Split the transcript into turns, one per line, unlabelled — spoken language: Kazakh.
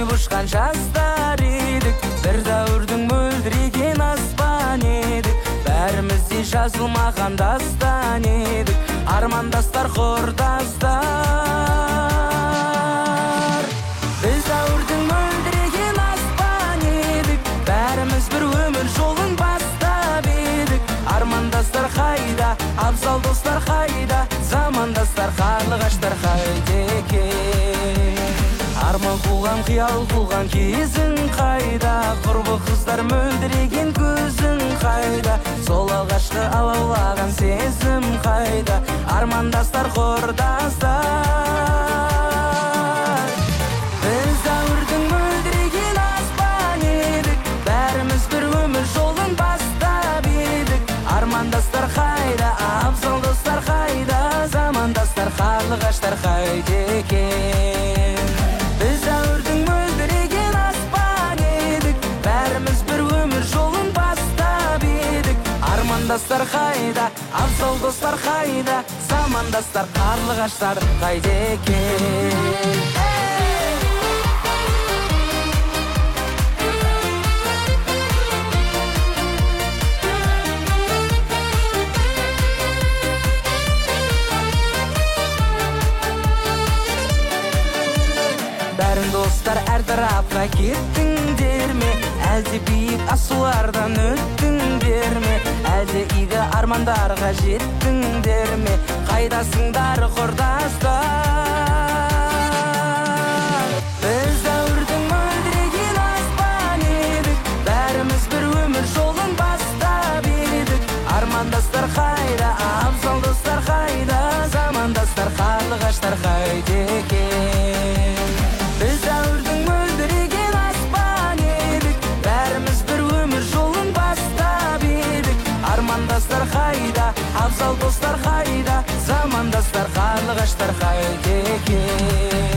ойнап ұшқан жастар едік, бір дәуірдің мөлдіреген аспан едік, бәріміздей жазылмаған дастан едік, армандастар, құрдастар. Біз дәуірдің мөлдіреген аспан едік, бәріміз бір өмір жолын бастап едік, армандастар қайда, абзал достар қайда, замандастар, қарлығаштар қайда екен? Арман қуған, қиял қуған кезің қайда, құрбы қыздар мөлдіреген көзің қайда, сол алғашқы алаулаған сезім қайда, армандастар, құрдастар. Біз дәуірдің мөлдіреген аспан едік, бәріміз бір өмір жолын бастап едік, армандастар қайда, абзал достар қайда, замандастар, қарлығаштар қайда екен? Біз дәуірдің мөлдіреген аспан едік, бәріміз бір өмір жолын бастап едік, армандастар қайда, абзал достар қайда, замандастар, қарлығаштар қайда екен? Бәрін достар әр тарапқа кеттіңдер ме, әлде биік асулардан өттіңдер ме, әлде игі армандарға жеттіңдер ме, қайдасыңдар құрдастар? Біз дәуірдің мөлдіреген аспан едік, бәріміз бір өмір жолын бастап едік, армандастар қайда, абзал достар қайда, замандастар, қарлығаштар қайда екен? Біз дәуірдің мөлдіреген аспан едік, бәріміз бір өмір жолын бастап едік, армандастар қайда, абзал достар қайда, замандастар, қарлығаштар қайда екен?